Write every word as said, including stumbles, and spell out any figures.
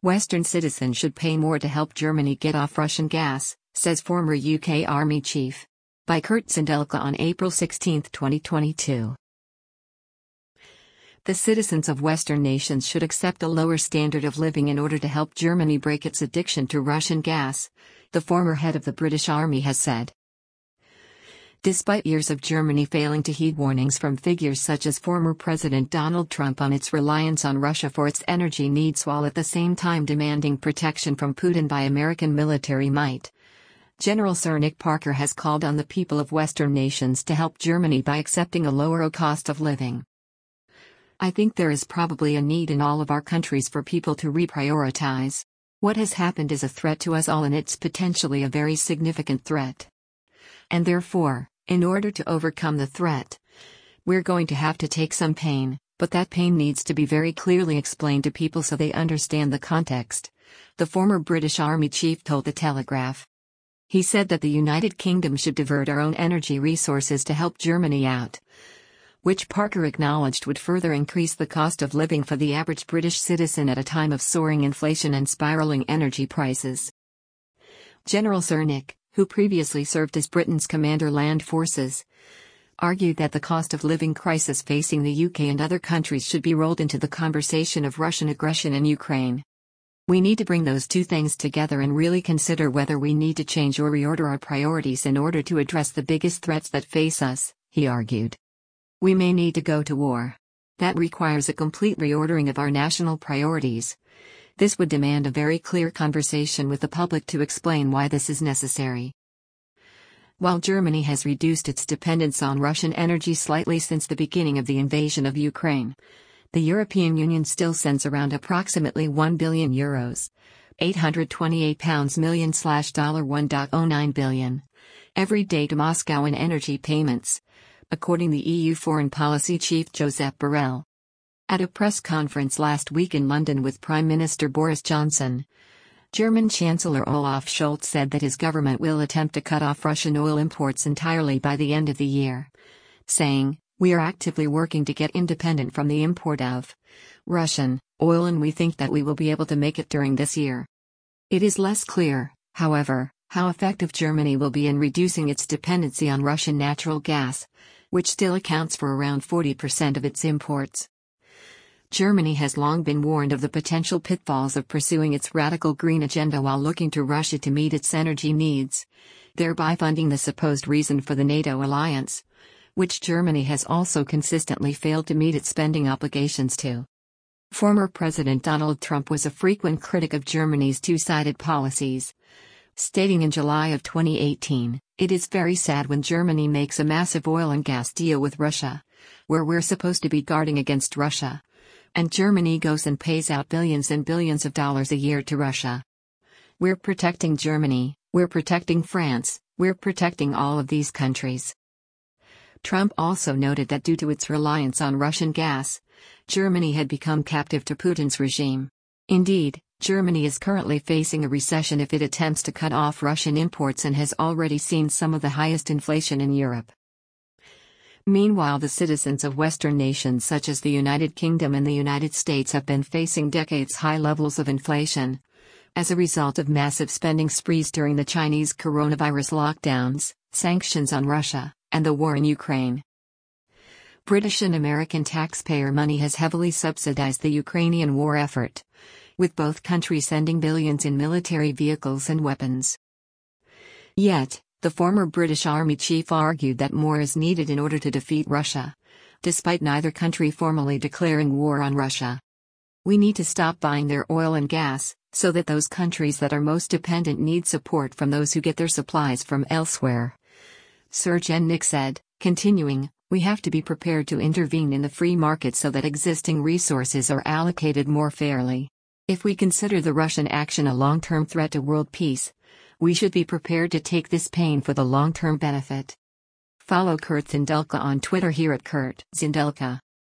Western citizens should pay more to help Germany get off Russian gas, says former U K Army chief. By Kurt Zindelka on April sixteenth, twenty twenty-two. The citizens of Western nations should accept a lower standard of living in order to help Germany break its addiction to Russian gas, the former head of the British Army has said. Despite years of Germany failing to heed warnings from figures such as former President Donald Trump on its reliance on Russia for its energy needs while at the same time demanding protection from Putin by American military might, General Sir Nick Parker has called on the people of Western nations to help Germany by accepting a lower cost of living. I think there is probably a need in all of our countries for people to reprioritize. What has happened is a threat to us all, and it's potentially a very significant threat. And therefore, in order to overcome the threat, we're going to have to take some pain, but that pain needs to be very clearly explained to people so they understand the context, the former British Army chief told The Telegraph. He said that the United Kingdom should divert our own energy resources to help Germany out, which Parker acknowledged would further increase the cost of living for the average British citizen at a time of soaring inflation and spiraling energy prices. General Sir Nick, who previously served as Britain's Commander Land Forces, argued that the cost of living crisis facing the U K and other countries should be rolled into the conversation of Russian aggression in Ukraine. We need to bring those two things together and really consider whether we need to change or reorder our priorities in order to address the biggest threats that face us, he argued. We may need to go to war. That requires a complete reordering of our national priorities. This would demand a very clear conversation with the public to explain why this is necessary. While Germany has reduced its dependence on Russian energy slightly since the beginning of the invasion of Ukraine, the European Union still sends around approximately one billion euros, eight hundred twenty-eight pounds million slash one point zero nine billion, every day to Moscow in energy payments, according to the E U Foreign Policy Chief Josep Borrell. At a press conference last week in London with Prime Minister Boris Johnson, German Chancellor Olaf Scholz said that his government will attempt to cut off Russian oil imports entirely by the end of the year, saying, "We are actively working to get independent from the import of Russian oil, and we think that we will be able to make it during this year." It is less clear, however, how effective Germany will be in reducing its dependency on Russian natural gas, which still accounts for around forty percent of its imports. Germany has long been warned of the potential pitfalls of pursuing its radical green agenda while looking to Russia to meet its energy needs, thereby funding the supposed reason for the NATO alliance, which Germany has also consistently failed to meet its spending obligations to. Former President Donald Trump was a frequent critic of Germany's two-sided policies, stating in July of twenty eighteen, "It is very sad when Germany makes a massive oil and gas deal with Russia, where we're supposed to be guarding against Russia, and Germany goes and pays out billions and billions of dollars a year to Russia. We're protecting Germany, we're protecting France, we're protecting all of these countries." Trump also noted that due to its reliance on Russian gas, Germany had become captive to Putin's regime. Indeed, Germany is currently facing a recession if it attempts to cut off Russian imports and has already seen some of the highest inflation in Europe. Meanwhile, the citizens of Western nations such as the United Kingdom and the United States have been facing decades-high levels of inflation as a result of massive spending sprees during the Chinese coronavirus lockdowns, sanctions on Russia, and the war in Ukraine. British and American taxpayer money has heavily subsidized the Ukrainian war effort, with both countries sending billions in military vehicles and weapons. Yet, the former British Army chief argued that more is needed in order to defeat Russia, despite neither country formally declaring war on Russia. We need to stop buying their oil and gas, so that those countries that are most dependent need support from those who get their supplies from elsewhere, Sir Gen Nick said, continuing, "We have to be prepared to intervene in the free market so that existing resources are allocated more fairly. If we consider the Russian action a long-term threat to world peace, we should be prepared to take this pain for the long-term benefit." Follow Kurt Zindelka on Twitter here at Kurt Zindelka.